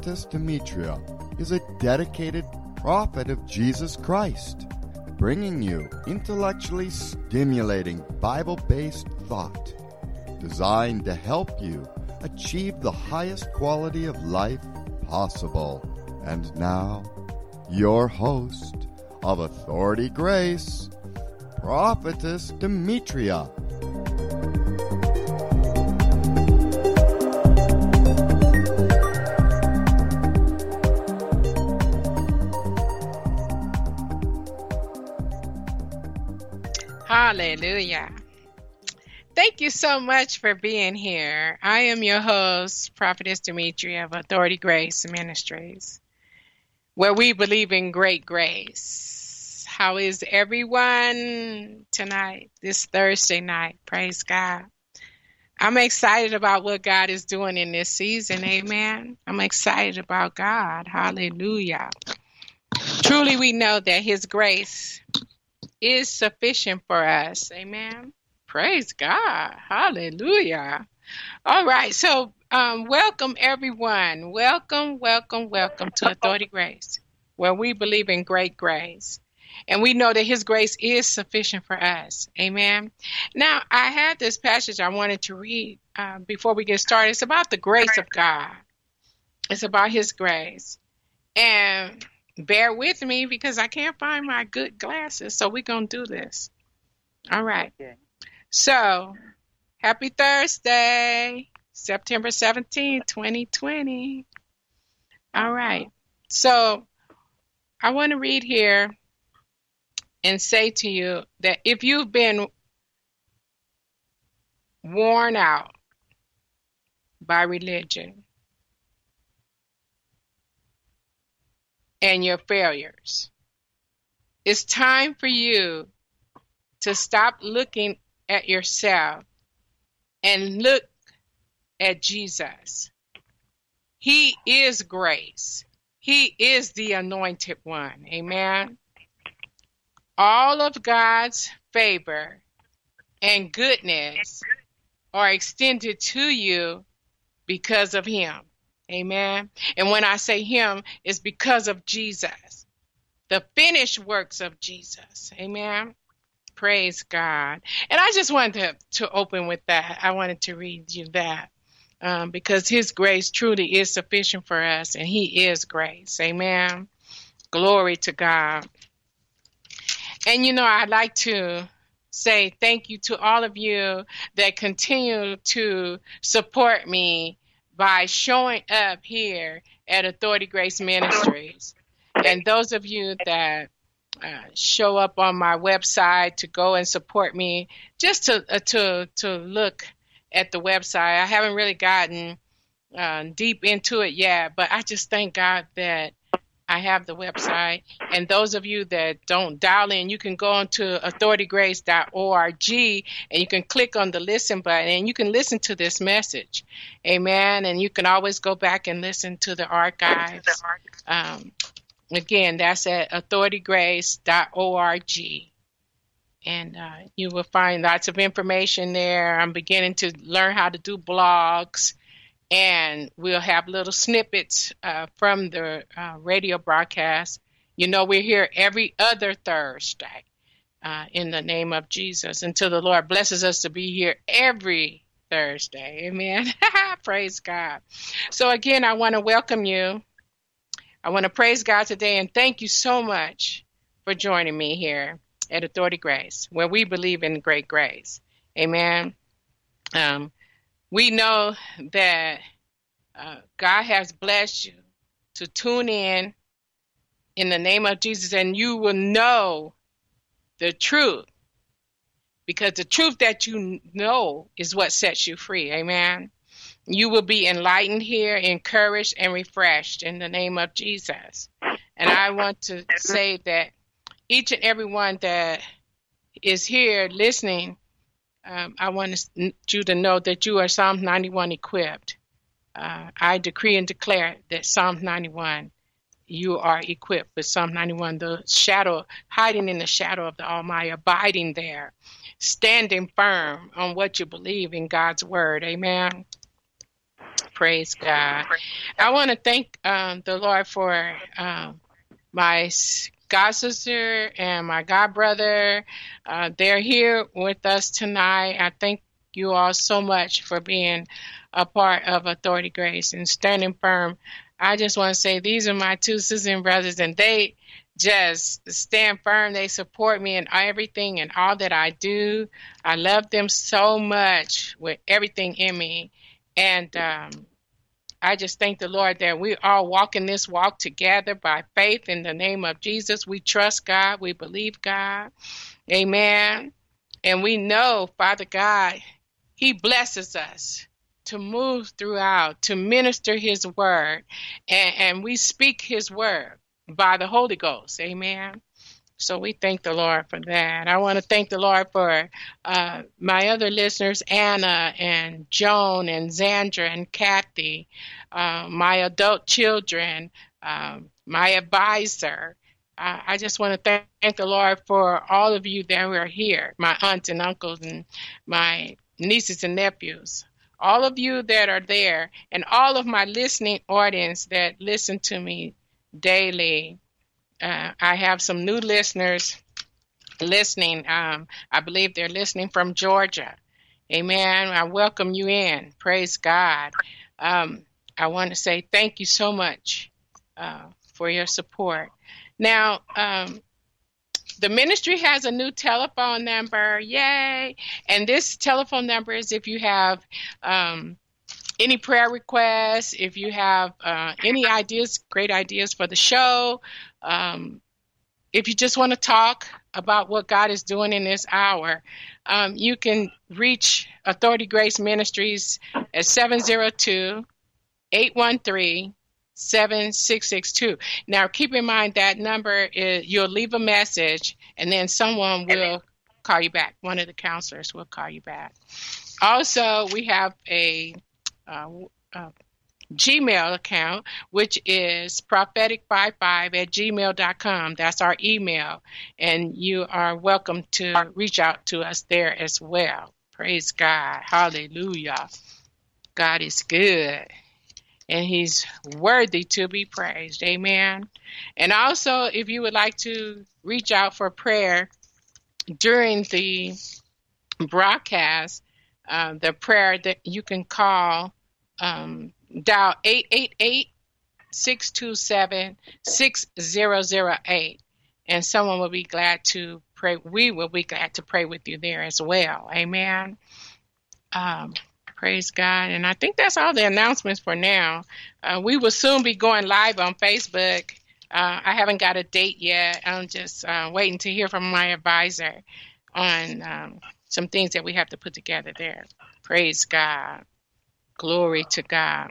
Prophetess Demetria is a dedicated prophet of Jesus Christ, bringing you intellectually stimulating Bible-based thought designed to help you achieve the highest quality of life possible. And now, your host of Authority Grace, Prophetess Demetria. Hallelujah. Thank you so much for being here. I am your host, Prophetess Demetria of Authority Grace Ministries, where we believe in great grace. How is everyone tonight, this Thursday night? Praise God. I'm excited about what God is doing in this season. Amen. I'm excited about God. Hallelujah. Truly, we know that His grace is sufficient for us. Amen. Praise God. Hallelujah. All right. So welcome everyone. Welcome to Authority Grace, where we believe in great grace. And we know that His grace is sufficient for us. Amen. Now, I had this passage I wanted to read before we get started. It's about the grace of God. It's about His grace. And bear with me because I can't find my good glasses. So we're going to do this. All right. Okay. So, happy Thursday, September 17th, 2020. All right. So, I want to read here and say to you that if you've been worn out by religion and your failures, it's time for you to stop looking at yourself and look at Jesus. He is grace. He is the anointed one. Amen. All of God's favor and goodness are extended to you because of Him. Amen. And when I say Him, it's because of Jesus, the finished works of Jesus. Amen. Praise God. And I just wanted to open with that. I wanted to read you that because His grace truly is sufficient for us, and He is grace. Amen. Glory to God. And I'd like to say thank you to all of you that continue to support me by showing up here at Authority Grace Ministries. And those of you that show up on my website to go and support me, just to look at the website. I haven't really gotten deep into it yet, but I just thank God that I have the website. And those of you that don't dial in, you can go onto authoritygrace.org and you can click on the listen button and you can listen to this message. Amen. And you can always go back and listen to the archives. Again, that's at authoritygrace.org. And you will find lots of information there. I'm beginning to learn how to do blogs. And we'll have little snippets from the radio broadcast. We're here every other Thursday in the name of Jesus until the Lord blesses us to be here every Thursday. Amen. Praise God. So again, I want to welcome you. I want to praise God today and thank you so much for joining me here at Authority Grace, where we believe in great grace. Amen. We know that God has blessed you to tune in the name of Jesus, and you will know the truth, because the truth that you know is what sets you free. Amen. You will be enlightened here, encouraged, and refreshed in the name of Jesus. And I want to say that each and every one that is here listening, I want you to know that you are Psalm 91 equipped. I decree and declare that Psalm 91, you are equipped with Psalm 91, the shadow, hiding in the shadow of the Almighty, abiding there, standing firm on what you believe in God's word. Amen. Praise God. I want to thank the Lord for my God sister and my God brother. They're here with us tonight. I thank you all so much for being a part of Authority Grace and standing firm. I just want to say these are my two sisters and brothers, and they just stand firm. They support me in everything and all that I do. I love them so much with everything in me. And I just thank the Lord that we all walking this walk together by faith in the name of Jesus. We trust God. We believe God. Amen. And we know, Father God, He blesses us to move throughout, to minister His word. And we speak His word by the Holy Ghost. Amen. So we thank the Lord for that. I want to thank the Lord for my other listeners, Anna and Joan and Zandra and Kathy, my adult children, my advisor. I just want to thank the Lord for all of you that are here, my aunts and uncles and my nieces and nephews, all of you that are there, and all of my listening audience that listen to me daily. I have some new listeners listening. I believe they're listening from Georgia. Amen. I welcome you in. Praise God. I want to say thank you so much for your support. Now, the ministry has a new telephone number. Yay. And this telephone number is if you have any prayer requests, if you have any ideas, great ideas for the show, if you just want to talk about what God is doing in this hour, you can reach Authority Grace Ministries at 702-813-7662. Now, keep in mind that number is, you'll leave a message, and then someone will call you back. One of the counselors will call you back. Also, we have a Gmail account, which is prophetic55@gmail.com. That's our email, and you are welcome to reach out to us there as well. Praise God. Hallelujah. God is good, and He's worthy to be praised. Amen. And also, if you would like to reach out for prayer during the broadcast, the prayer that you can call, dial 888-627-6008, and someone will be glad to pray. We will be glad to pray with you there as well. Amen. Praise God. And I think that's all the announcements for now. We will soon be going live on Facebook. I haven't got a date yet. I'm just waiting to hear from my advisor on some things that we have to put together there. Praise God. Glory to God.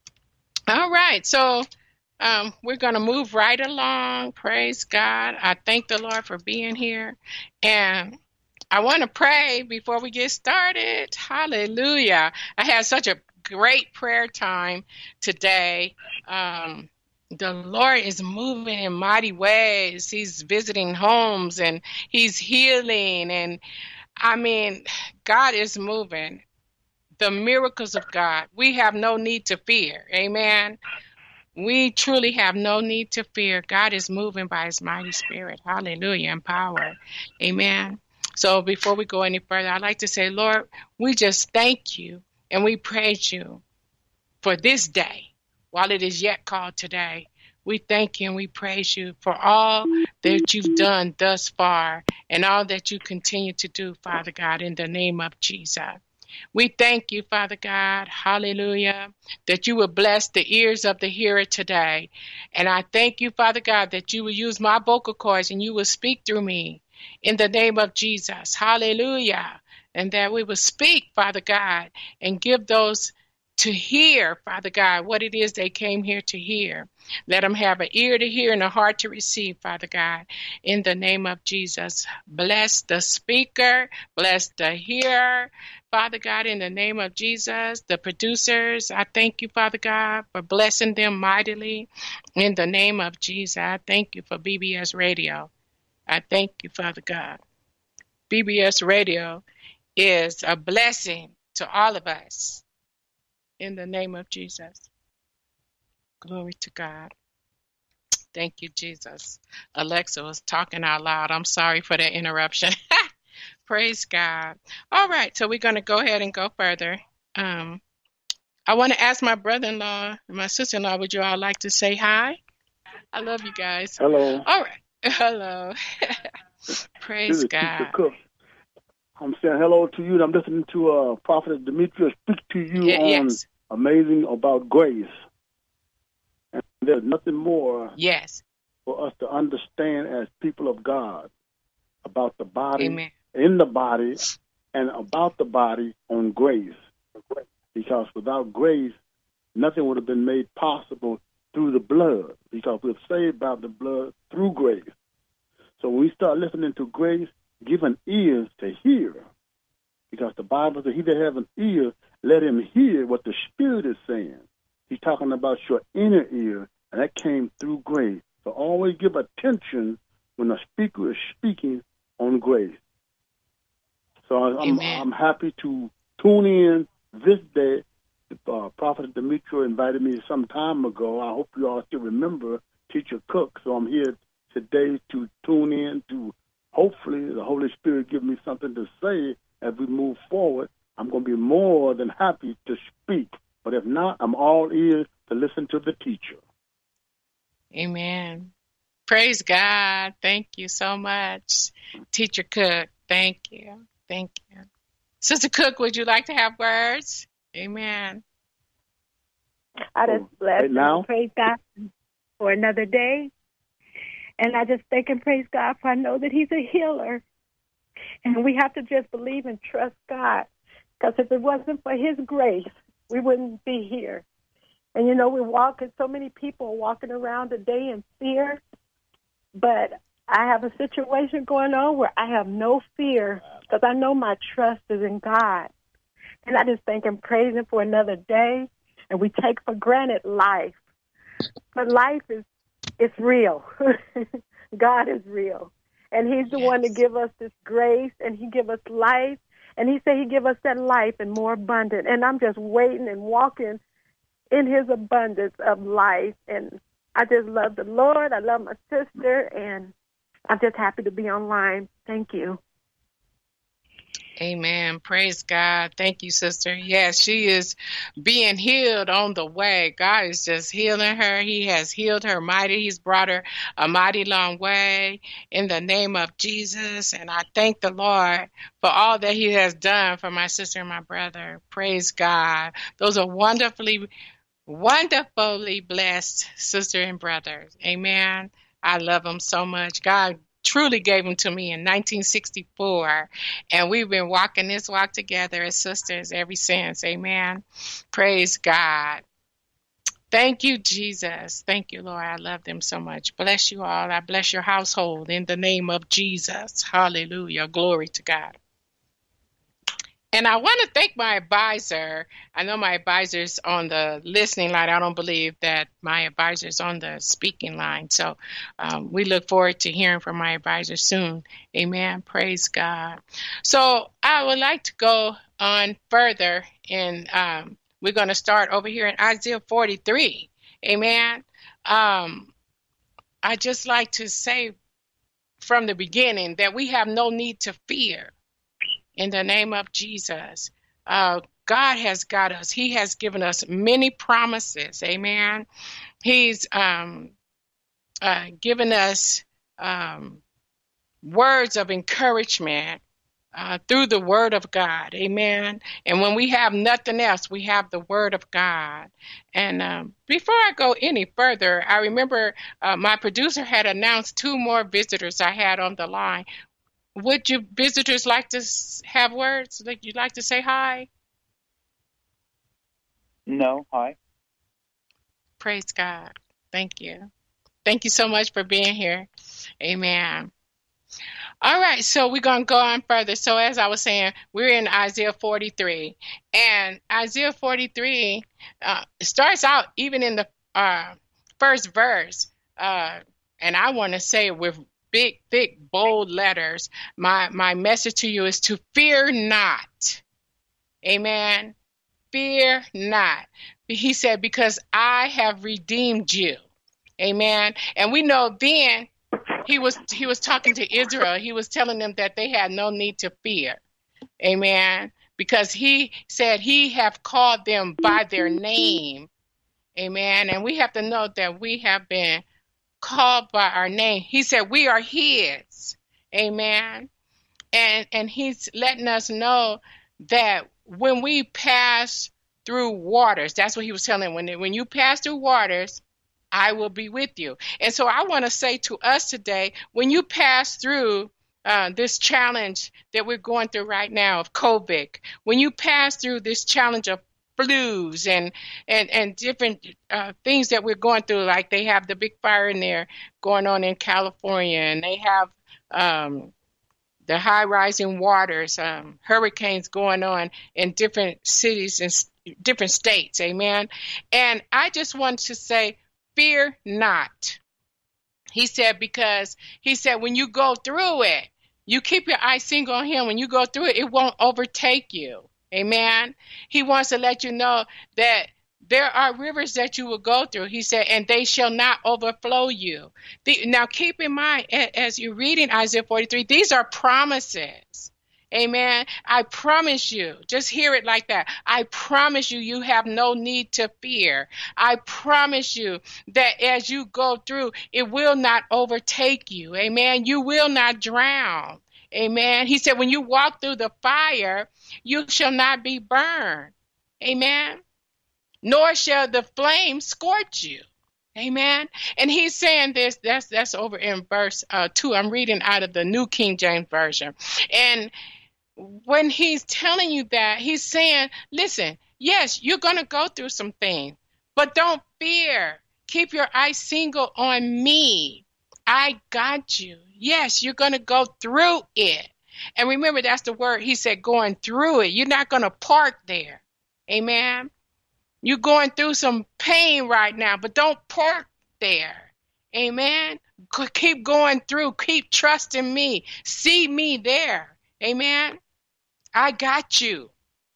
All right. So we're going to move right along. Praise God. I thank the Lord for being here. And I want to pray before we get started. Hallelujah. I had such a great prayer time today. The Lord is moving in mighty ways. He's visiting homes and He's healing. And I mean, God is moving. The miracles of God. We have no need to fear. Amen. We truly have no need to fear. God is moving by His mighty Spirit. Hallelujah. And power. Amen. So before we go any further, I'd like to say, Lord, we just thank you and we praise you for this day while it is yet called today. We thank you and we praise you for all that you've done thus far and all that you continue to do, Father God, in the name of Jesus. We thank you, Father God, hallelujah, that you will bless the ears of the hearer today. And I thank you, Father God, that you will use my vocal cords and you will speak through me in the name of Jesus, hallelujah. And that we will speak, Father God, and give those to hear, Father God, what it is they came here to hear. Let them have an ear to hear and a heart to receive, Father God, in the name of Jesus. Bless the speaker, bless the hearer, Father God, in the name of Jesus. The producers, I thank you, Father God, for blessing them mightily in the name of Jesus. I thank you for BBS Radio. I thank you, Father God. BBS Radio is a blessing to all of us. in the name of Jesus. Glory to God. Thank you, Jesus. Alexa was talking out loud. I'm sorry for that interruption. Praise God. All right, so we're going to go ahead and go further. I want to ask my brother-in-law and my sister-in-law, would you all like to say hi? I love you guys. Hello. All right. Hello. Praise This is God. Teacher Cook. I'm saying hello to you, and I'm listening to Prophet Demetrius speak to you on Yes. Amazing About Grace. And there's nothing more Yes. for us to understand as people of God about the body, Amen. in the body, and about the body on grace. Because without grace, nothing would have been made possible through the blood, because we're saved by the blood through grace. So when we start listening to grace, give an ear to hear, because the Bible says, he that has an ear, let him hear what the Spirit is saying. He's talking about your inner ear, and that came through grace. So always give attention when a speaker is speaking on grace. So I'm happy to tune in this day. Prophet Demetrius invited me some time ago. I hope you all still remember Teacher Cook. So I'm here today to tune in to hopefully the Holy Spirit give me something to say as we move forward. I'm going to be more than happy to speak. But if not, I'm all ears to listen to the teacher. Amen. Praise God. Thank you so much, Teacher Cook. Thank you. Thank you. Sister Cook, would you like to have words? Amen. I just bless right now? and praise God for another day. And I just thank and praise God for I know that he's a healer. And we have to just believe and trust God. Because if it wasn't for his grace, we wouldn't be here. And, you know, so many people walking around today in fear. But I have a situation going on where I have no fear because I know my trust is in God. And I just thank and praise him for another day. And we take for granted life. But life is real. God is real. And he's the one to give us this grace, and he give us life. And he said he give us that life and more abundant. And I'm just waiting and walking in his abundance of life. And I just love the Lord. I love my sister. And I'm just happy to be online. Thank you. Amen. Praise God. Thank you, sister. Yes, she is being healed on the way. God is just healing her. He has healed her mighty. He's brought her a mighty long way in the name of Jesus. And I thank the Lord for all that he has done for my sister and my brother. Praise God. Those are wonderfully blessed sister and brothers. Amen. I love them so much. God truly gave them to me in 1964, and we've been walking this walk together as sisters ever since. Amen. Praise God. Thank you, Jesus. Thank you, Lord. I love them so much. Bless you all. I bless your household in the name of Jesus. Hallelujah. Glory to God. And I want to thank my advisor. I know my advisor's on the listening line. I don't believe that my advisor's on the speaking line. So we look forward to hearing from my advisor soon. Amen. Praise God. So I would like to go on further, and we're going to start over here in Isaiah 43. Amen. I just like to say from the beginning that we have no need to fear. In the name of Jesus, God has got us. He has given us many promises. Amen. He's given us words of encouragement through the word of God. Amen. And when we have nothing else, we have the word of God. And before I go any further, I remember my producer had announced 2 more visitors I had on the line. Would you visitors like to have words? Like you'd like to say hi? No, hi. Praise God. Thank you. Thank you so much for being here. Amen. All right, so we're going to go on further. So as I was saying, we're in Isaiah 43. And Isaiah 43 starts out even in the first verse. And I want to say it with big, thick, bold letters. My message to you is to fear not. Amen. fear not. He said, because I have redeemed you. Amen. And we know then he was talking to Israel. He was telling them that they had no need to fear. Amen. Because he said he have called them by their name. Amen. And we have to know that we have been called by our name. He said we are his. Amen. And he's letting us know that when we pass through waters, that's what he was telling them. When you pass through waters, I will be with you. And so I want to say to us today, when you pass through this challenge that we're going through right now of COVID, when you pass through this challenge of flus and different things that we're going through, like they have the big fire in there going on in California, and they have the high rising waters, hurricanes going on in different cities and different states. Amen. And I just want to say, fear not. He said, because he said, when you go through it, you keep your eyes single on him. When you go through it, it won't overtake you. Amen. He wants to let you know that there are rivers that you will go through. He said, and they shall not overflow you. Now, keep in mind, as you're reading Isaiah 43, these are promises. Amen. I promise you, just hear it like that. I promise you, you have no need to fear. I promise you that as you go through, it will not overtake you. Amen. You will not drown. Amen. He said, when you walk through the fire, you shall not be burned. Amen. Nor shall the flame scorch you. Amen. And he's saying this, that's over in verse 2. I'm reading out of the New King James Version. And when he's telling you that, he's saying, listen, yes, you're going to go through some things, but don't fear. Keep your eyes single on me. I got you. Yes, you're going to go through it. And remember, that's the word. He said going through it. You're not going to park there. Amen. You're going through some pain right now, but don't park there. Amen. Keep going through. Keep trusting me. See me there. Amen. I got you.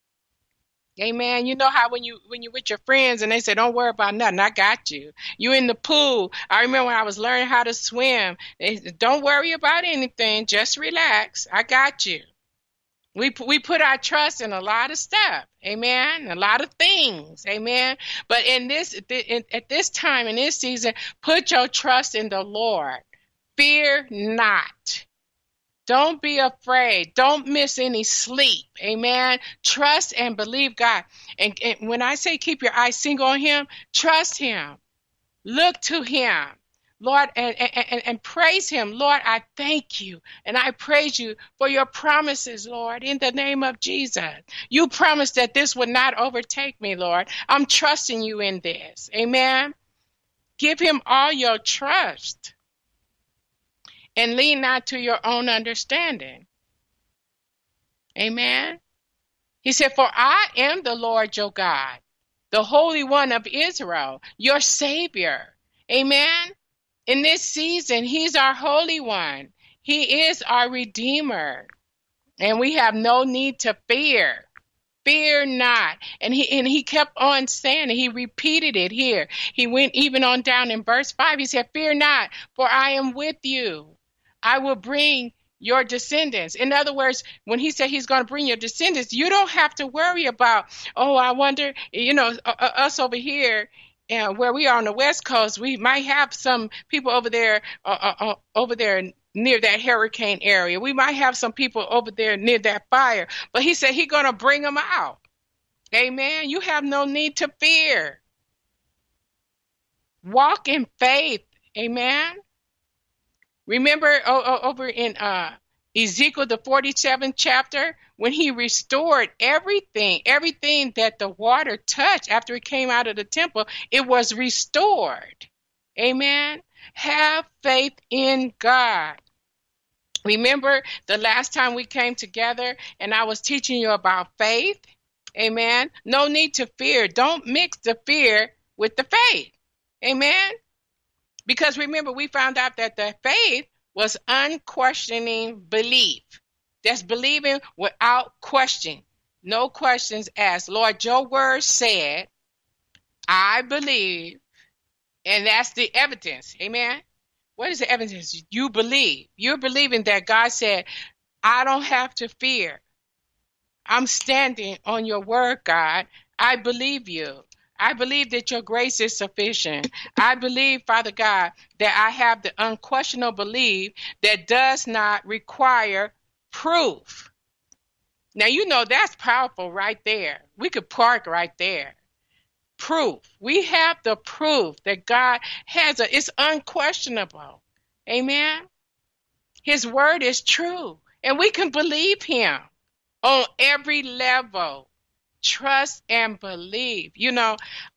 Amen. You know how when you're with your friends and they say, don't worry about nothing, I got you. You in the pool. I remember when I was learning how to swim. They said, don't worry about anything. Just relax. I got you. We put our trust in a lot of stuff. Amen. A lot of things. Amen. But at this time, in this season, put your trust in the Lord. Fear not. Don't be afraid. Don't miss any sleep. Amen. Trust and believe God. And when I say keep your eyes single on him, trust him. Look to him. Lord, and praise him. Lord, I thank you and I praise you for your promises, Lord, in the name of Jesus. You promised that this would not overtake me, Lord. I'm trusting you in this. Amen. Give him all your trust and lean not to your own understanding. Amen. He said, for I am the Lord your God, the Holy One of Israel, your Savior. Amen. In this season, he's our Holy One. He is our Redeemer. And we have no need to fear. Fear not. And he kept on saying it. He repeated it here. He went even on down in verse 5. He said, fear not, for I am with you. I will bring your descendants. In other words, when he said he's going to bring your descendants, you don't have to worry about, oh, I wonder, us over here, where we are on the West Coast, we might have some people over there near that hurricane area. We might have some people over there near that fire. But he said he's going to bring them out. Amen. You have no need to fear. Walk in faith. Amen. Remember over in Ezekiel, the 47th chapter, when he restored everything that the water touched after it came out of the temple, it was restored. Amen. Have faith in God. Remember the last time we came together and I was teaching you about faith? Amen. No need to fear. Don't mix the fear with the faith. Amen. Because remember, we found out that the faith was unquestioning belief. That's believing without question. No questions asked. Lord, your word said, I believe, and that's the evidence. Amen. What is the evidence? You believe. You're believing that God said, I don't have to fear. I'm standing on your word, God. I believe you. I believe that your grace is sufficient. I believe, Father God, that I have the unquestionable belief that does not require proof. Now, you know that's powerful right there. We could park right there. Proof. We have the proof that God has it's unquestionable. Amen. His word is true, and we can believe him on every level. Trust and believe. You know,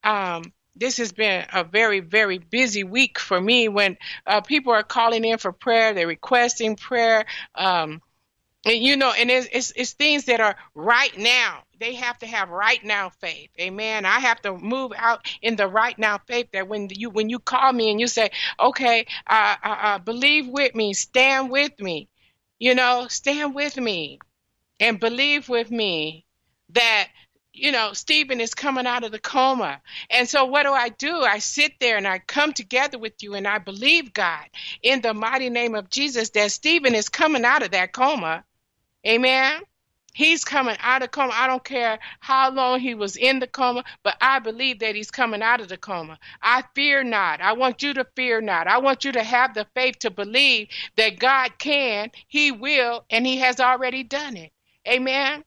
this has been a very, very busy week for me when people are calling in for prayer. They're requesting prayer. And, you know, and it's things that are right now. They have to have right now faith. Amen. I have to move out in the right now faith that when you call me and you say, okay, believe with me, stand with me, you know, stand with me and believe with me that, you know, Stephen is coming out of the coma. And so what do? I sit there and I come together with you and I believe, God, in the mighty name of Jesus, that Stephen is coming out of that coma. Amen. He's coming out of coma. I don't care how long he was in the coma, but I believe that he's coming out of the coma. I fear not. I want you to fear not. I want you to have the faith to believe that God can, he will, and he has already done it. Amen.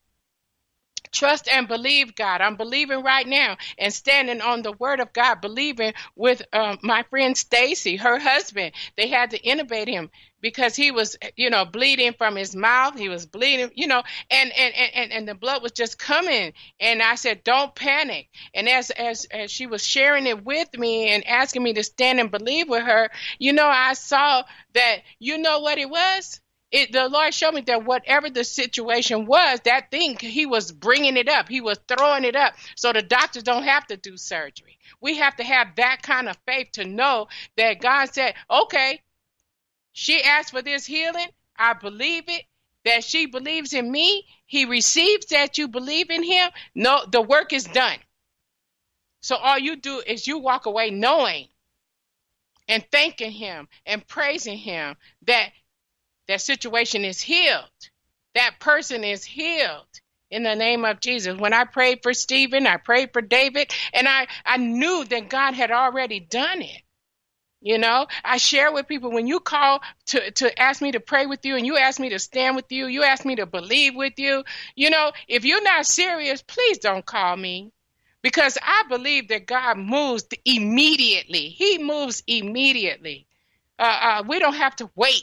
Trust and believe, God. I'm believing right now and standing on the word of God, believing with my friend Stacy, her husband. They had to intubate him because he was, you know, bleeding from his mouth. He was bleeding, you know, and the blood was just coming. And I said, don't panic. And as she was sharing it with me and asking me to stand and believe with her, you know, I saw that, you know what it was? The Lord showed me that whatever the situation was, that thing, he was bringing it up. He was throwing it up so the doctors don't have to do surgery. We have to have that kind of faith to know that God said, okay, she asked for this healing. I believe it, that she believes in me. He receives that you believe in him. No, the work is done. So all you do is you walk away knowing and thanking him and praising him that situation is healed. That person is healed in the name of Jesus. When I prayed for Stephen, I prayed for David, and I knew that God had already done it. You know, I share with people, when you call to ask me to pray with you and you ask me to stand with you, you ask me to believe with you, you know, if you're not serious, please don't call me. Because I believe that God moves immediately. He moves immediately. We don't have to wait.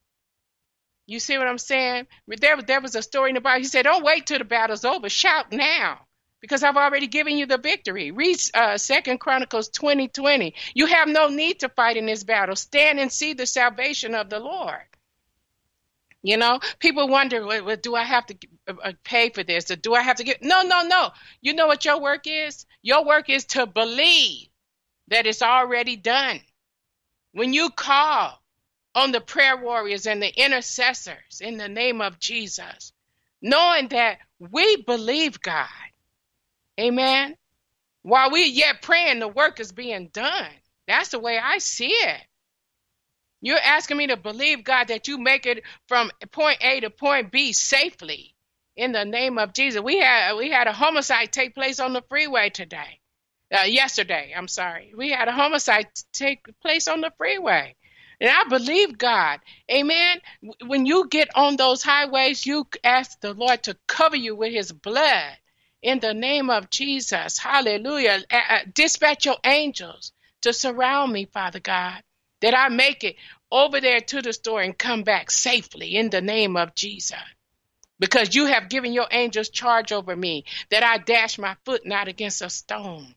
You see what I'm saying? There was a story in the Bible. He said, don't wait till the battle's over. Shout now, because I've already given you the victory. Read 2 Chronicles 20:20. You have no need to fight in this battle. Stand and see the salvation of the Lord. You know, people wonder, well, do I have to pay for this? Or do I have to get? No. You know what your work is? Your work is to believe that it's already done. When you call on the prayer warriors and the intercessors in the name of Jesus, knowing that we believe God. Amen. While we yet praying, the work is being done. That's the way I see it. You're asking me to believe, God, that you make it from point A to point B safely in the name of Jesus. We had a homicide take place on the freeway yesterday. We had a homicide take place on the freeway. And I believe God. Amen. When you get on those highways, you ask the Lord to cover you with his blood in the name of Jesus. Hallelujah. Dispatch your angels to surround me, Father God, that I make it over there to the store and come back safely in the name of Jesus. Because you have given your angels charge over me, that I dash my foot not against a stone.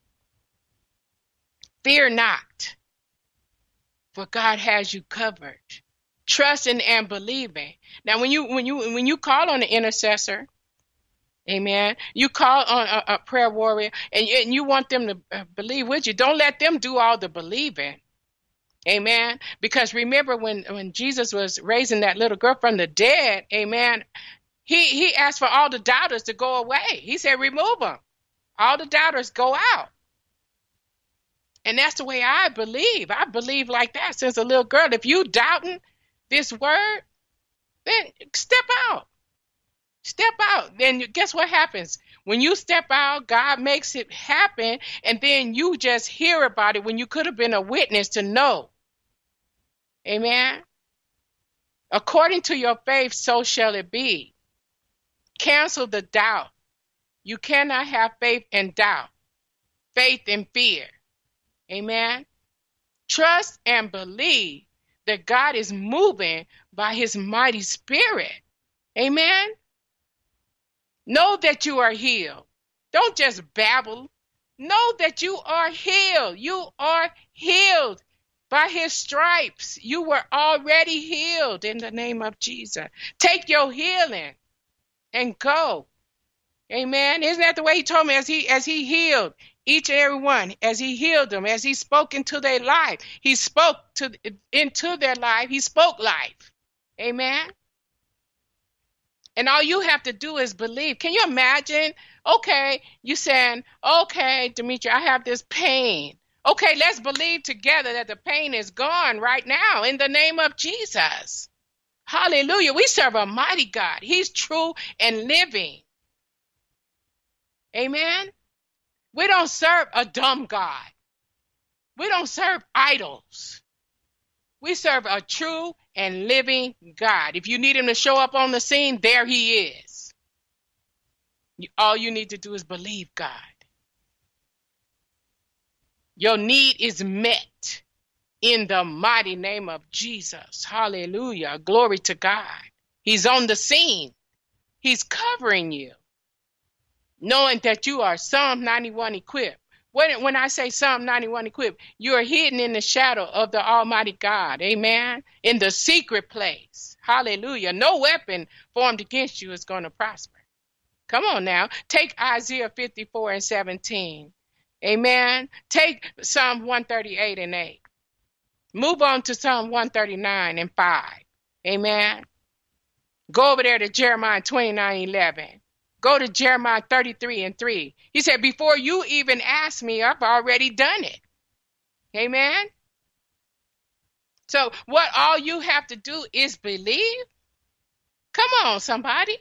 Fear not, for God has you covered. Trusting and believing. Now, when you call on the intercessor, amen, you call on a prayer warrior, and you want them to believe with you. Don't let them do all the believing. Amen. Because remember when Jesus was raising that little girl from the dead, amen, He asked for all the doubters to go away. He said, remove them. All the doubters go out. And that's the way I believe. I believe like that since a little girl. If you doubting this word, then step out. Step out. Then guess what happens? When you step out, God makes it happen, and then you just hear about it when you could have been a witness to know. Amen? According to your faith, so shall it be. Cancel the doubt. You cannot have faith and doubt. Faith and fear. Amen? Trust and believe that God is moving by his mighty spirit. Amen? Know that you are healed. Don't just babble. Know that you are healed. You are healed by his stripes. You were already healed in the name of Jesus. Take your healing and go. Amen. Isn't that the way he told me as he healed each and every one, as he healed them, as he spoke into their life, he spoke into their life. He spoke life. Amen. And all you have to do is believe. Can you imagine? Okay, you saying, okay, Demetria, I have this pain. Okay, let's believe together that the pain is gone right now in the name of Jesus. Hallelujah. We serve a mighty God. He's true and living. Amen. We don't serve a dumb God. We don't serve idols. We serve a true and living God. If you need him to show up on the scene, there he is. All you need to do is believe God. Your need is met in the mighty name of Jesus. Hallelujah. Glory to God. He's on the scene. He's covering you. Knowing that you are Psalm 91 equipped. When I say Psalm 91 equipped, you are hidden in the shadow of the Almighty God. Amen. In the secret place. Hallelujah. No weapon formed against you is going to prosper. Come on now. Take Isaiah 54 and 17. Amen. Take Psalm 138 and 8. Move on to Psalm 139 and 5. Amen. Go over there to Jeremiah 29:11. Go to Jeremiah 33 and 3. He said, before you even ask me, I've already done it. Amen. So what all you have to do is believe. Come on, somebody.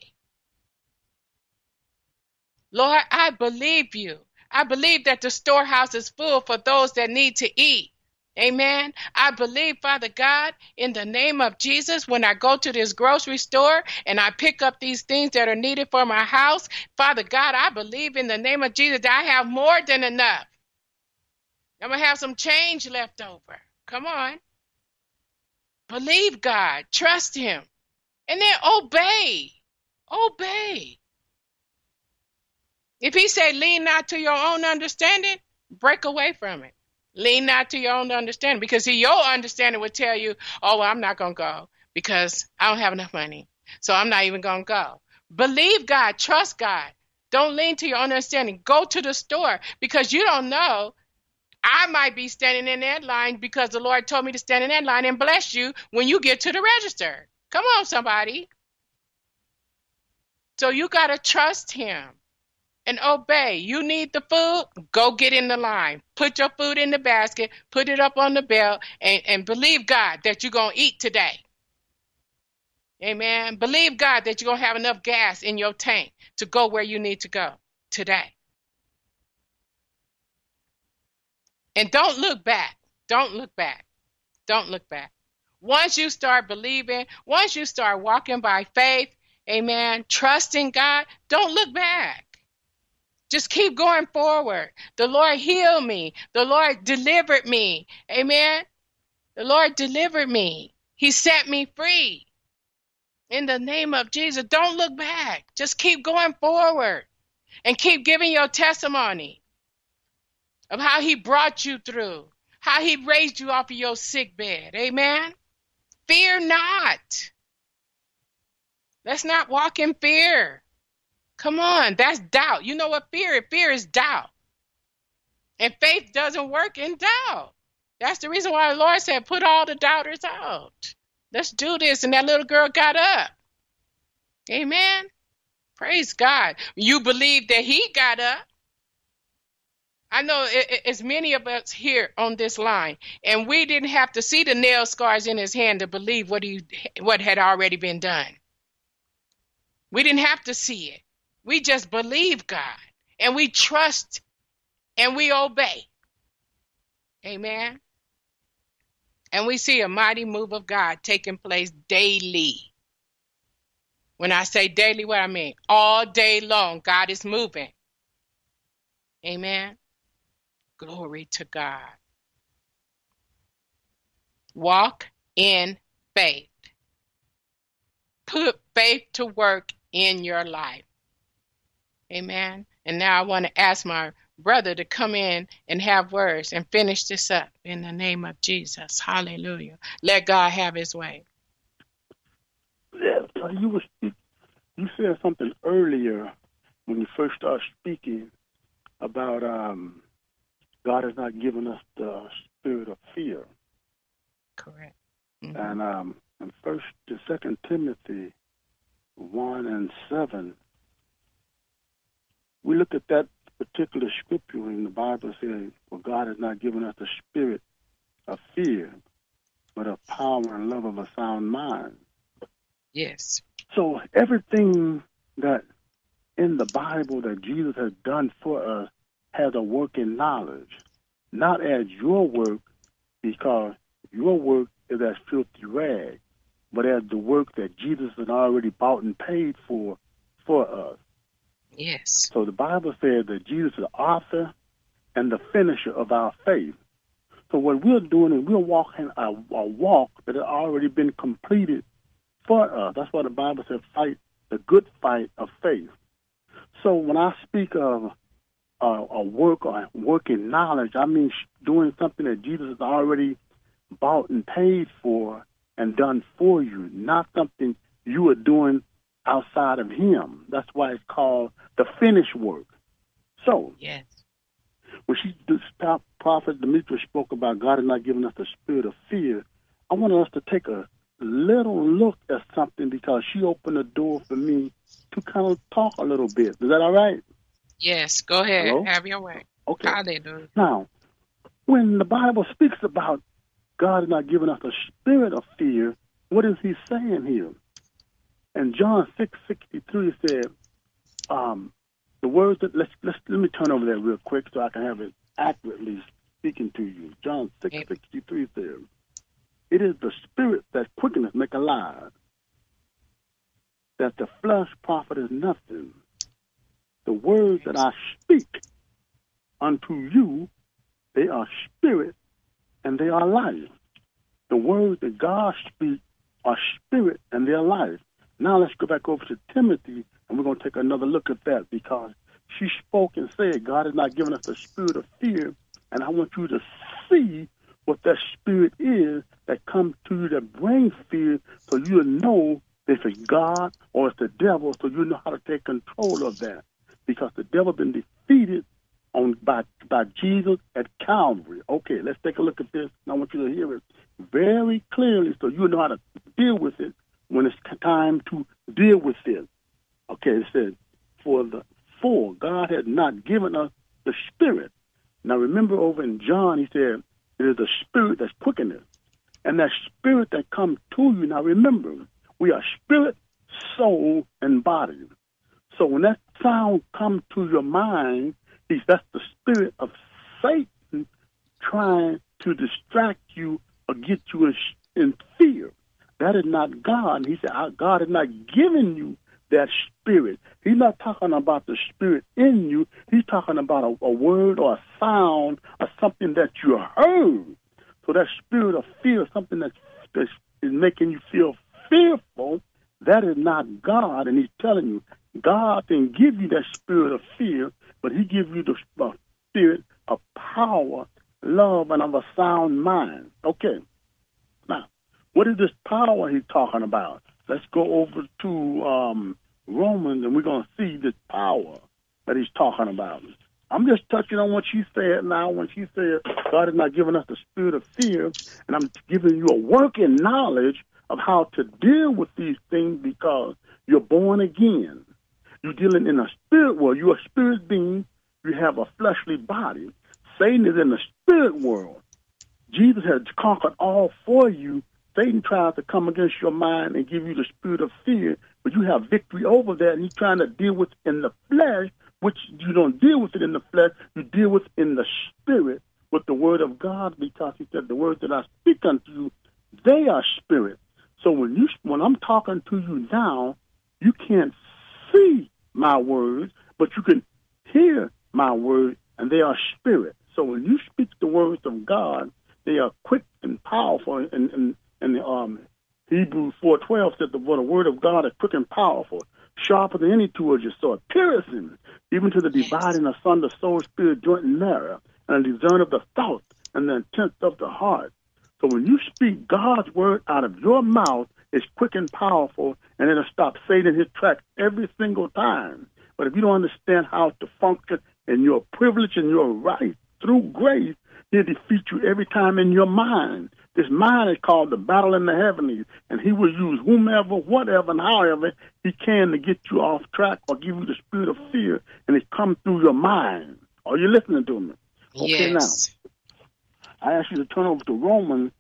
Lord, I believe you. I believe that the storehouse is full for those that need to eat. Amen. I believe, Father God, in the name of Jesus, when I go to this grocery store and I pick up these things that are needed for my house, Father God, I believe in the name of Jesus that I have more than enough. I'm going to have some change left over. Come on. Believe God. Trust him. And then obey. Obey. If he say lean not to your own understanding, break away from it. Lean not to your own understanding, because your understanding would tell you, oh, well, I'm not going to go because I don't have enough money. So I'm not even going to go. Believe God. Trust God. Don't lean to your own understanding. Go to the store, because you don't know. I might be standing in that line because the Lord told me to stand in that line and bless you when you get to the register. Come on, somebody. So you got to trust him. And obey. You need the food, go get in the line. Put your food in the basket, put it up on the belt, and believe God that you're going to eat today. Amen. Believe God that you're going to have enough gas in your tank to go where you need to go today. And don't look back. Don't look back. Don't look back. Once you start believing, once you start walking by faith, amen, trusting God, don't look back. Just keep going forward. The Lord healed me. The Lord delivered me. Amen. The Lord delivered me. He set me free. In the name of Jesus, don't look back. Just keep going forward and keep giving your testimony of how he brought you through, how he raised you off of your sick bed. Amen. Fear not. Let's not walk in fear. Come on, that's doubt. You know what fear is? Fear is doubt. And faith doesn't work in doubt. That's the reason why the Lord said, put all the doubters out. Let's do this. And that little girl got up. Amen. Praise God. You believe that he got up. I know it's many of us here on this line, and we didn't have to see the nail scars in his hand to believe what had already been done. We didn't have to see it. We just believe God, and we trust, and we obey. Amen. And we see a mighty move of God taking place daily. When I say daily, what I mean? All day long, God is moving. Amen. Glory to God. Walk in faith. Put faith to work in your life. Amen. And now I want to ask my brother to come in and have words and finish this up in the name of Jesus. Hallelujah. Let God have his way. Yeah, you said something earlier when you first started speaking about God has not given us the spirit of fear. Correct. Mm-hmm. And in 1 to 2 Timothy 1:7, we look at that particular scripture in the Bible says, "For God has not given us the spirit of fear, but of power and love of a sound mind." Yes. So everything that in the Bible that Jesus has done for us has a working knowledge, not as your work, because your work is as filthy rags, but as the work that Jesus has already bought and paid for us. Yes. So the Bible says that Jesus is the author and the finisher of our faith. So what we're doing is we're walking a walk that has already been completed for us. That's why the Bible says fight the good fight of faith. So when I speak of a work or working knowledge, I mean doing something that Jesus has already bought and paid for and done for you, not something you are doing outside of him. That's why it's called the finished work. So, yes, when Prophet Demetrius spoke about God has not given us the spirit of fear, I wanted us to take a little look at something because she opened the door for me to kind of talk a little bit. Is that all right? Yes, go ahead. Hello? Have your way. Okay. Hallelujah. Now, when the Bible speaks about God has not given us a spirit of fear, what is he saying here? And John 6:63 said, the words that let me turn over there real quick so I can have it accurately speaking to you. John 6:63 says, "It is the spirit that quickeneth, make alive, that the flesh profiteth nothing. The words that I speak unto you, they are spirit and they are life." The words that God speaks are spirit and they are life. Now let's go back over to Timothy, and we're going to take another look at that because she spoke and said, God has not given us the spirit of fear, and I want you to see what that spirit is that comes to you that brings fear so you'll know if it's God or it's the devil, so you know how to take control of that because the devil been defeated by Jesus at Calvary. Okay, let's take a look at this, and I want you to hear it very clearly so you know how to deal with it when it's time to deal with it. Okay, it says, for God had not given us the spirit. Now remember over in John, he said, it is the spirit that's quickening. And that spirit that comes to you, now remember, we are spirit, soul, and body. So when that sound comes to your mind, that's the spirit of Satan trying to distract you or get you in fear. That is not God. He said, God has not given you that spirit. He's not talking about the spirit in you. He's talking about a word or a sound or something that you heard. So that spirit of fear, something that is making you feel fearful, that is not God. And he's telling you, God can give you that spirit of fear, but he gives you the spirit of power, love, and of a sound mind. Okay. Now, what is this power he's talking about? Let's go over to Romans, and we're going to see this power that he's talking about. I'm just touching on what she said now when she said God has not given us the spirit of fear, and I'm giving you a working knowledge of how to deal with these things because you're born again. You're dealing in a spirit world. You're a spirit being. You have a fleshly body. Satan is in the spirit world. Jesus has conquered all for you. Satan tries to come against your mind and give you the spirit of fear, but you have victory over that, and he's trying to deal with it in the flesh, which you don't deal with it in the flesh. You deal with it in the spirit with the word of God, because he said, the words that I speak unto you, they are spirit. So when I'm talking to you now, you can't see my words, but you can hear my words, and they are spirit. So when you speak the words of God, they are quick and powerful. And Hebrews 4:12 said the word of God is quick and powerful, sharper than any two-edged sword, piercing even to the dividing asunder soul, spirit, joint, and marrow, and a discern of the thoughts and the intent of the heart. So when you speak God's word out of your mouth, it's quick and powerful, and it'll stop Satan in his tracks every single time. But if you don't understand how to function in your privilege and your right through grace, he'll defeat you every time in your mind. This mind is called the battle in the heavenlies, and he will use whomever, whatever, and however he can to get you off track or give you the spirit of fear, and it comes through your mind. Are you listening to me? Okay, Yes. now, I ask you to turn over to Romans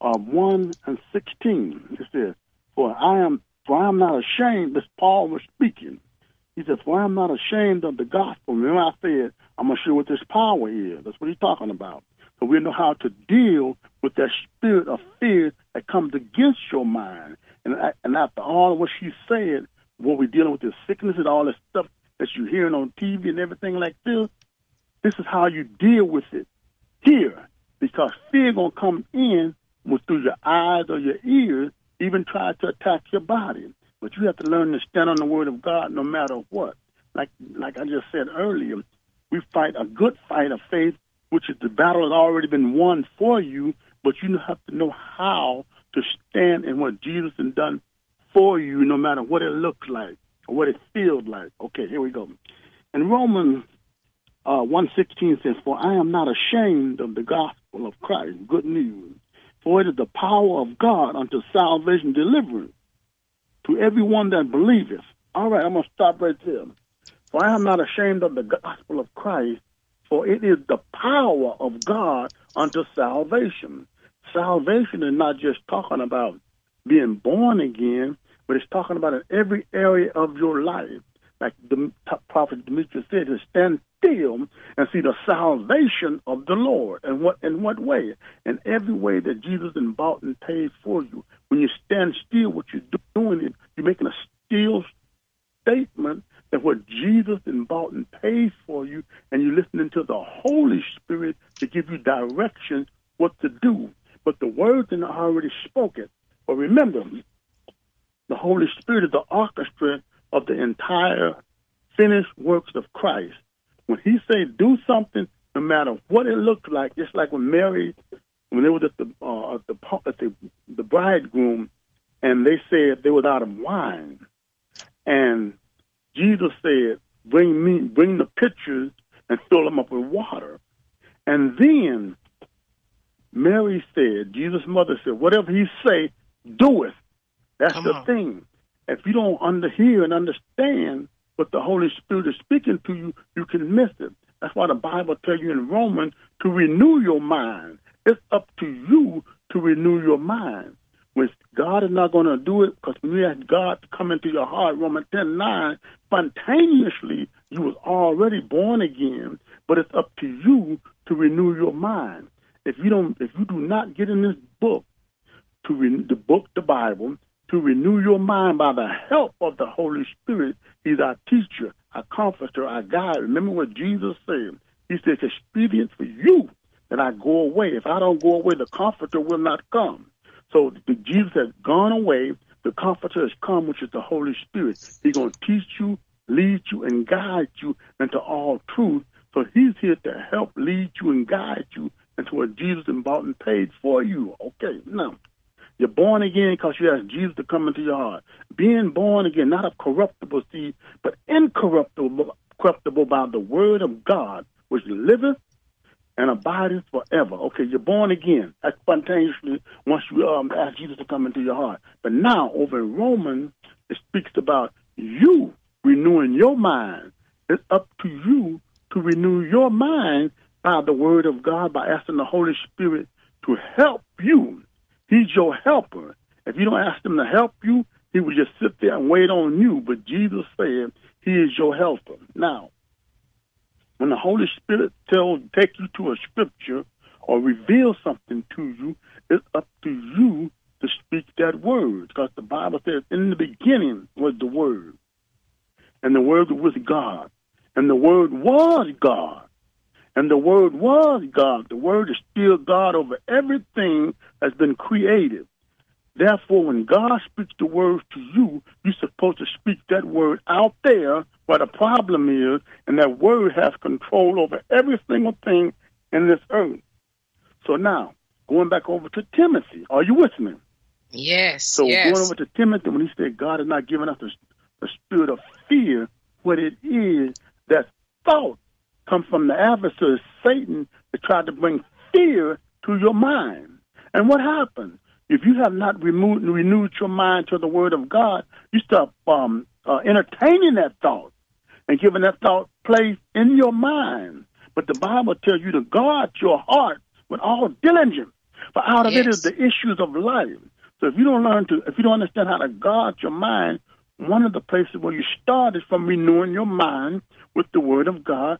1:16. It says, For I am not ashamed, this Paul was speaking. He said, for I am not ashamed of the gospel. Remember I said, I'm going to show you what this power is. That's what he's talking about. So we know how to deal with that spirit of fear that comes against your mind. And after all of what she said, what we're dealing with is sickness and all this stuff that you're hearing on TV and everything like this is how you deal with it here. Because fear going to come in through your eyes or your ears, even try to attack your body. But you have to learn to stand on the word of God no matter what. Like I just said earlier, we fight a good fight of faith, which is the battle has already been won for you, but you have to know how to stand in what Jesus has done for you, no matter what it looks like or what it feels like. Okay, here we go. In Romans 1:16 says, For I am not ashamed of the gospel of Christ, good news, for it is the power of God unto salvation, deliverance, to everyone that believeth. All right, I'm going to stop right there. For I am not ashamed of the gospel of Christ, for it is the power of God unto salvation. Salvation is not just talking about being born again, but it's talking about in every area of your life. Like the prophet Demetrius said, to stand still and see the salvation of the Lord. And in what way? In every way that Jesus bought and paid for you. When you stand still, what you're doing is you're making a still statement that what Jesus bought and paid for you, and you're listening to the Holy Spirit to give you direction what to do. But the words are already spoken. But remember, the Holy Spirit is the orchestra of the entire finished works of Christ. When he say do something, no matter what it looks like, just like when Mary, when they was at the bridegroom, and they said they was out of wine, and Jesus said, bring the pitchers and fill them up with water. And then Mary said, Jesus' mother said, whatever he say, do it. That's the thing. If you don't hear and understand what the Holy Spirit is speaking to you, you can miss it. That's why the Bible tells you in Romans to renew your mind. It's up to you to renew your mind. When God is not going to do it, because when you ask God to come into your heart, Romans 10:9, spontaneously, you was already born again, but it's up to you to renew your mind. If you do not get in this book, the Bible, to renew your mind by the help of the Holy Spirit, he's our teacher, our comforter, our guide. Remember what Jesus said. He said, it's expedient for you that I go away. If I don't go away, the comforter will not come. So Jesus has gone away. The comforter has come, which is the Holy Spirit. He's going to teach you, lead you, and guide you into all truth. So he's here to help lead you and guide you into what Jesus bought and paid for you. Okay, now, you're born again because you asked Jesus to come into your heart. Being born again, not of corruptible seed, but incorruptible by the word of God, which liveth and abideth forever. Okay, you're born again. That's spontaneously once you ask Jesus to come into your heart. But now, over in Romans, it speaks about you renewing your mind. It's up to you to renew your mind by the word of God, by asking the Holy Spirit to help you. He's your helper. If you don't ask him to help you, he will just sit there and wait on you. But Jesus said he is your helper. Now, when the Holy Spirit take you to a scripture or reveal something to you, it's up to you to speak that word. Because the Bible says, in the beginning was the Word, and the Word was God, and the Word was God, and the Word was God. The Word is still God over everything that's been created. Therefore, when God speaks the word to you, you're supposed to speak that word out there where the problem is, and that word has control over every single thing in this earth. So now, going back over to Timothy, are you with me? Yes. So yes. going over to Timothy, when he said God has not given us a spirit of fear, what it is, that thought comes from the adversary, Satan, to try to bring fear to your mind. And what happens? If you have not renewed your mind to the word of God, you start entertaining that thought and giving that thought place in your mind. But the Bible tells you to guard your heart with all diligence, for out of it is the issues of life. So if you don't understand how to guard your mind, one of the places where you start is from renewing your mind with the word of God.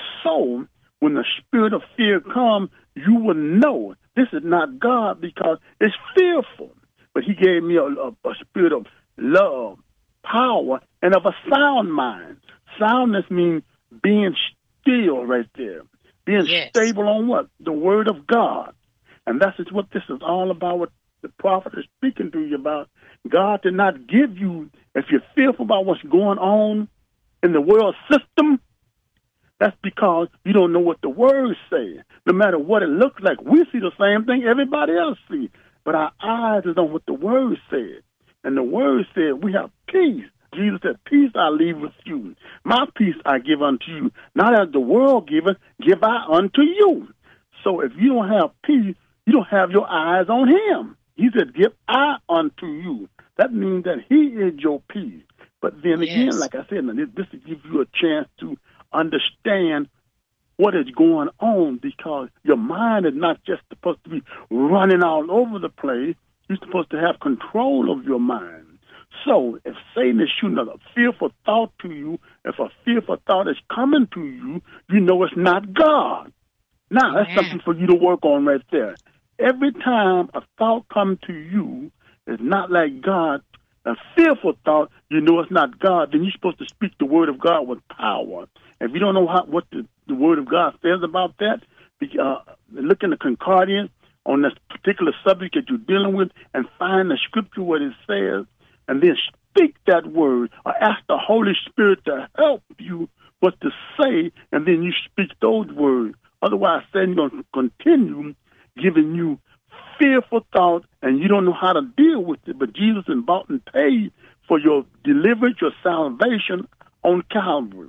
So when the spirit of fear comes, you will know this is not God, because it's fearful. But he gave me a spirit of love, power, and of a sound mind. Soundness means being still right there. Being stable on what? The word of God. And that's what this is all about, what the prophet is speaking to you about. God did not give you, if you're fearful about what's going on in the world system, that's because you don't know what the word says. No matter what it looks like, we see the same thing everybody else sees. But our eyes is on what the word said. And the word said we have peace. Jesus said, peace I leave with you. My peace I give unto you. Not as the world giveth, give I unto you. So if you don't have peace, you don't have your eyes on him. He said, give I unto you. That means that he is your peace. But then again, like I said, this will give you a chance to understand what is going on, because your mind is not just supposed to be running all over the place. You're supposed to have control of your mind. So if Satan is shooting a fearful thought to you, if a fearful thought is coming to you, you know it's not God. Now, that's something for you to work on right there. Every time a thought comes to you, it's not like God, a fearful thought, you know it's not God, then you're supposed to speak the word of God with power. If you don't know what the word of God says about that, look in the concordance on this particular subject that you're dealing with and find the scripture what it says, and then speak that word or ask the Holy Spirit to help you what to say, and then you speak those words. Otherwise, Satan's going to continue giving you fearful thoughts, and you don't know how to deal with it. But Jesus has bought and paid for your deliverance, your salvation on Calvary.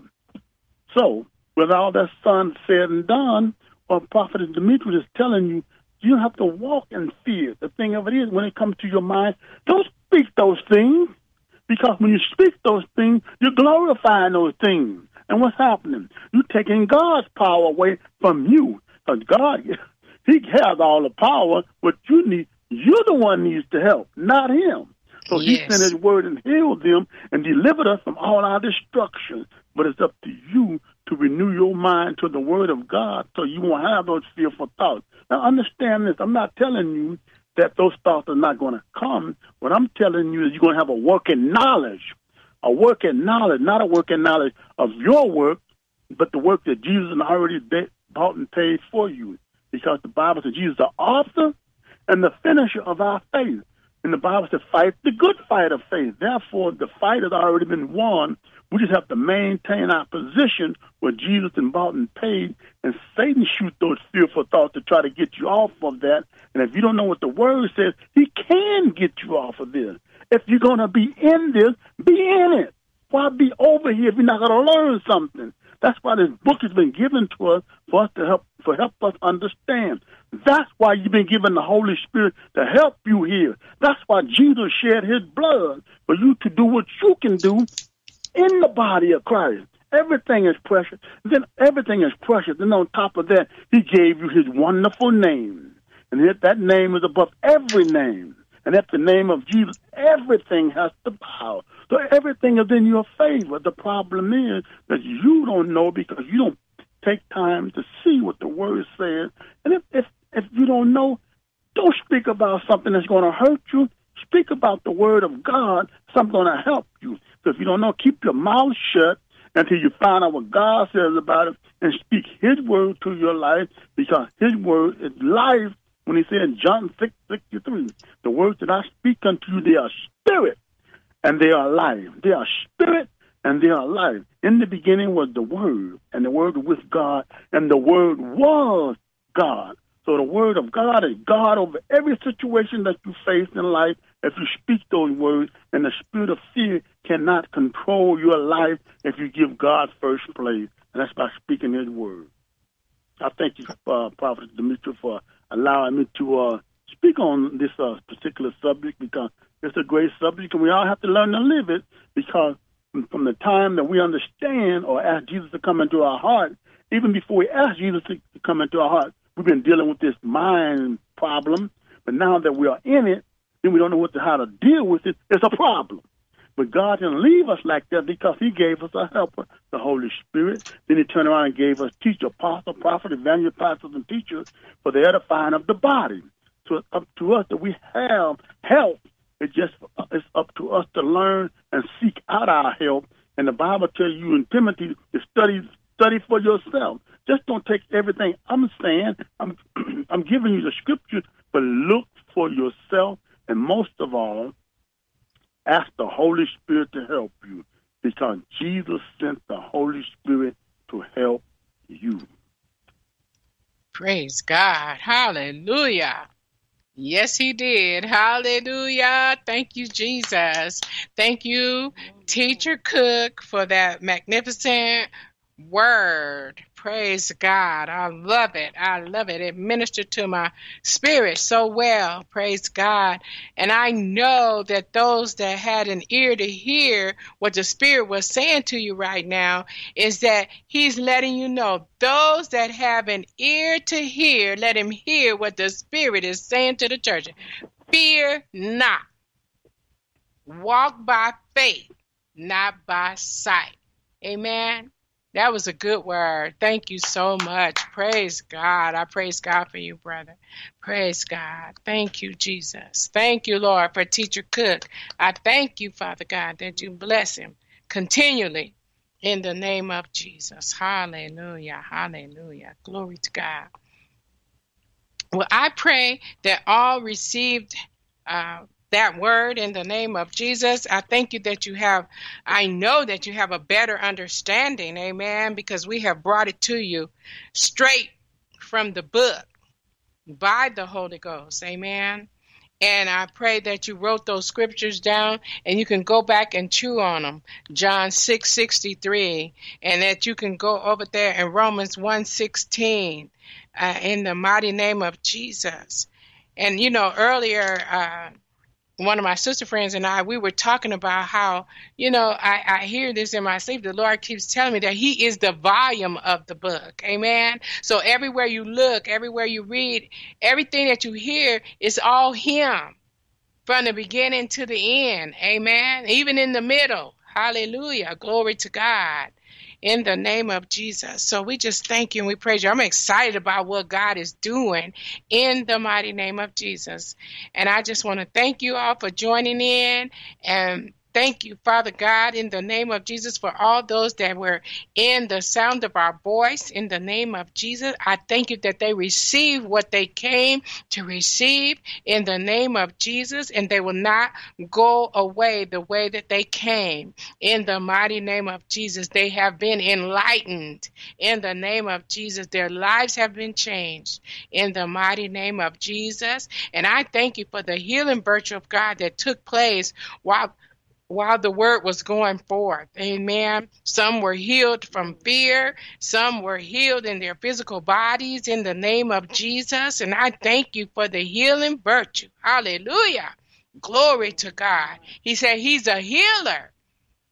So, with all that son said and done, what Prophet Demetrius is telling you, you don't have to walk in fear. The thing of it is, when it comes to your mind, don't speak those things, because when you speak those things, you're glorifying those things. And what's happening? You're taking God's power away from you. Because God, he has all the power, but you're the one who needs to help, not him. So he sent his word and healed them and delivered us from all our destruction. But it's up to you to renew your mind to the word of God so you won't have those fearful thoughts. Now, understand this. I'm not telling you that those thoughts are not going to come. What I'm telling you is you're going to have a working knowledge, not a working knowledge of your work, but the work that Jesus has already bought and paid for you. Because the Bible says Jesus is the author and the finisher of our faith. And the Bible says, fight the good fight of faith. Therefore, the fight has already been won. We just have to maintain our position where Jesus has bought and paid, and Satan shoots those fearful thoughts to try to get you off of that. And if you don't know what the word says, he can get you off of this. If you're going to be in this, be in it. Why be over here if you're not going to learn something? That's why this book has been given to us for us to help us understand. That's why you've been given the Holy Spirit to help you here. That's why Jesus shed his blood for you to do what you can do in the body of Christ. Everything is precious. Then everything is precious. And on top of that, he gave you his wonderful name. And that name is above every name. And at the name of Jesus, everything has to bow. So everything is in your favor. The problem is that you don't know because you don't take time to see what the word says. And if you don't know, don't speak about something that's going to hurt you. Speak about the word of God, something going to help you. So if you don't know, keep your mouth shut until you find out what God says about it and speak his word to your life, because his word is life. When he said in John 6:63, the words that I speak unto you, they are spirit and they are life. They are spirit and they are life. In the beginning was the word, and the word was with God, and the word was God. So the word of God is God over every situation that you face in life. If you speak those words, and the spirit of fear cannot control your life if you give God first place, and that's by speaking his word. I thank you, Prophet Demetri, for allowing me to speak on this particular subject, because it's a great subject, and we all have to learn to live it, because from the time that we understand or ask Jesus to come into our heart, even before we ask Jesus to come into our heart, we've been dealing with this mind problem, but now that we are in it, then we don't know how to deal with it. It's a problem. But God didn't leave us like that, because he gave us a helper, the Holy Spirit. Then he turned around and gave us teacher, apostle, prophet, evangelist, pastors, and teachers for the edifying of the body. So it's up to us that we have help. It's up to us to learn and seek out our help. And the Bible tells you in Timothy to study for yourself. Just don't take everything I'm saying. I'm giving you the scripture, but look for yourself. And most of all, ask the Holy Spirit to help you, because Jesus sent the Holy Spirit to help you. Praise God. Hallelujah. Yes, he did. Hallelujah. Thank you, Jesus. Thank you, Teacher Cook, for that magnificent word. Praise God. I love it. I love it. It ministered to my spirit so well. Praise God. And I know that those that had an ear to hear what the Spirit was saying to you right now is that he's letting you know, those that have an ear to hear, let him hear what the Spirit is saying to the church. Fear not. Walk by faith, not by sight. Amen. That was a good word. Thank you so much. Praise God. I praise God for you, brother. Praise God. Thank you, Jesus. Thank you, Lord, for Teacher Cook. I thank you, Father God, that you bless him continually in the name of Jesus. Hallelujah. Hallelujah. Glory to God. Well, I pray that all received that word in the name of Jesus. I thank you that I know that you have a better understanding, amen, because we have brought it to you straight from the book by the Holy Ghost, amen. And I pray that you wrote those scriptures down and you can go back and chew on them. John 6:63, and that you can go over there in Romans 1:16 in the mighty name of Jesus. And, earlier, one of my sister friends and I, we were talking about how, I hear this in my sleep. The Lord keeps telling me that he is the volume of the book. Amen. So everywhere you look, everywhere you read, everything that you hear is all him from the beginning to the end. Amen. Even in the middle. Hallelujah. Glory to God. In the name of Jesus. So we just thank you and we praise you. I'm excited about what God is doing in the mighty name of Jesus. And I just want to thank you all for joining in, and thank you, Father God, in the name of Jesus, for all those that were in the sound of our voice. In the name of Jesus, I thank you that they receive what they came to receive in the name of Jesus, and they will not go away the way that they came. In the mighty name of Jesus, they have been enlightened. In the name of Jesus, their lives have been changed. In the mighty name of Jesus, and I thank you for the healing virtue of God that took place while the word was going forth. Amen. Some were healed from fear. Some were healed in their physical bodies in the name of Jesus. And I thank you for the healing virtue. Hallelujah. Glory to God. He said he's a healer.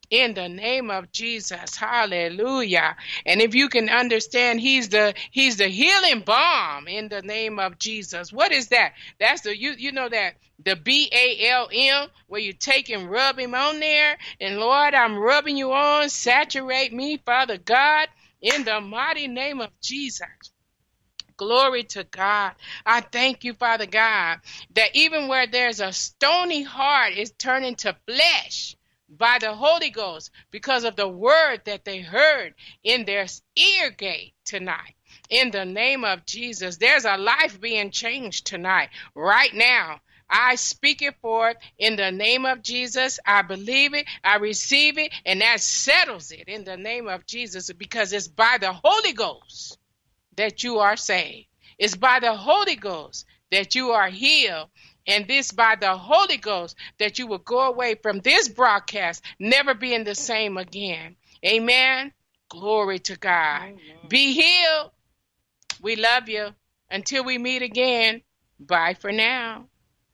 In the name of Jesus. Hallelujah. And if you can understand, he's the healing balm in the name of Jesus. What is that? That's the you know that the BALM, where you take and rub him on there. And Lord, I'm rubbing you on. Saturate me, Father God, in the mighty name of Jesus. Glory to God. I thank you, Father God, that even where there's a stony heart, it's turning to flesh by the Holy Ghost because of the word that they heard in their ear gate tonight. In the name of Jesus, there's a life being changed tonight, right now. I speak it forth in the name of Jesus. I believe it, I receive it, and that settles it in the name of Jesus, because it's by the Holy Ghost that you are saved. It's by the Holy Ghost that you are healed. And this by the Holy Ghost that you will go away from this broadcast, never being the same again. Amen. Glory to God. Amen. Be healed. We love you. Until we meet again, bye for now.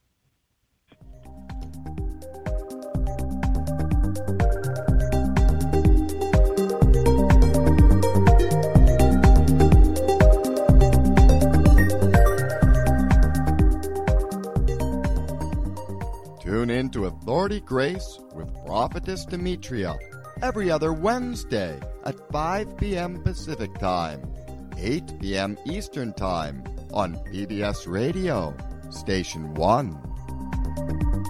Tune in to Authority Grace with Prophetess Demetria every other Wednesday at 5 p.m. Pacific Time, 8 p.m. Eastern Time on PBS Radio, Station 1.